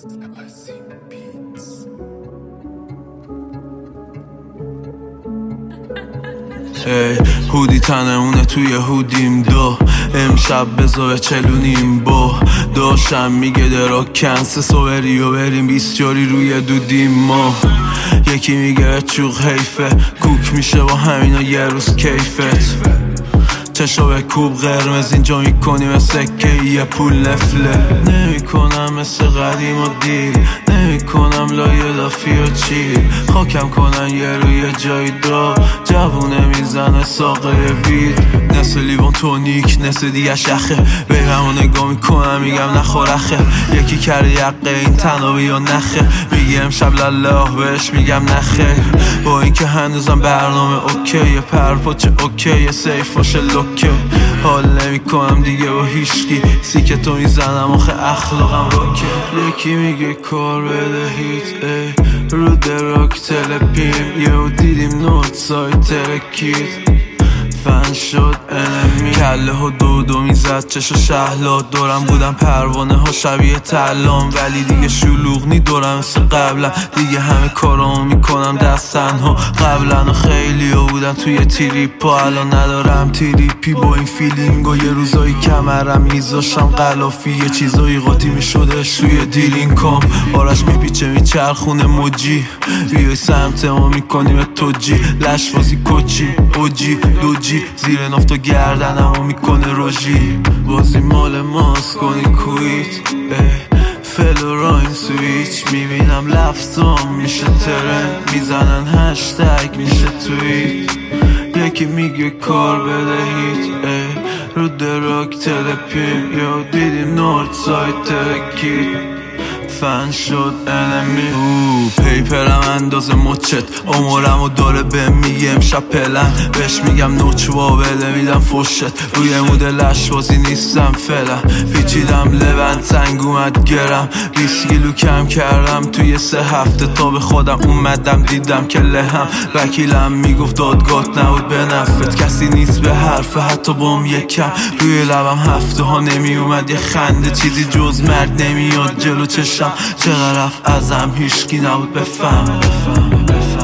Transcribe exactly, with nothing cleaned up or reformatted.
ای هودی تنمونه توی هودیم دو امشب بزا چلونیم با داشتم میگه درا کنس سوبری و بریم بیستیاری روی دودیم ما یکی میگه چوق حیفه کوک میشه با همینا یه روز کیفت چشا به کوب قرمز اینجا میکنیم سکه یه پول نفله نمیکنم مثل قدیم و دیر نمیکنم لایه دافی و چیر خاکم کنن یه روی جای دا جوونه میزنه ساقه وید نسل لیوان تونیک نسل دیگه شخه به همون نگاه میکنم میگم نخورخه یکی کرده یقه این تنابی یا نخه میگی امشب لله بهش میگم نخه با اینکه هنوزم برنامه اوکیه پرپاچه اوکیه سیف باشه لوکه حال نمی کنم دیگه با هیشکی سیکتو میزنم آخه اخلاقم روکه یکی میگه کار بدهید ای رو دراک تلپیم یهو دیدیم نوت سایت ترکید فن شد انمی کله ها دو دو میزد چشو شهلا دورم بودم پروانه ها شبیه تلام ولی دیگه شلوغ نی دورم مثل قبلا دیگه همه کارامو میکنم دست تنها قبلا و خیلی ها بودن توی تریپا الان ندارم تریپی با این فیلینگ و یه روزایی کمرم میذاشم قلافی یه چیزایی قاطی میشدش توی دیرین کام آرش میپیچه میچرخونه موجی بیای سمت ما میکنیم توجی لش بازی کوچی اوجی دوجی زیر نفت و گردنمو میکنه روژی بازی مال ماست کنی کویت فل و رایم سویچ میبینم لفظام میشه ترند میزنن هشتگ میشه تویت یکی میگه کار بدهید رو دراک تلپیم یا دیدیم نورد سایت ترکید فن شد انمی او پیپرم اندازه مچت عمرم و داره به میگه امشب پلن بهش میگم نوچوا بده میدم فشت روی مود لش بازی نیستم فعلا پیچیدم لبن تنگ اومد گرم بیست کیلو کم کردم توی سه هفته تا به خودم اومدم دیدم که لهم وکیلم میگفت دادگات نبود به نفت کسی نیست به حرف حتی بام یکم روی لبم هفته ها نمی اومد یه خنده چیزی جز مرد نمیاد جلو چشم چقدر رفت ازم هیشکی نبود بفهم بفهم بفهم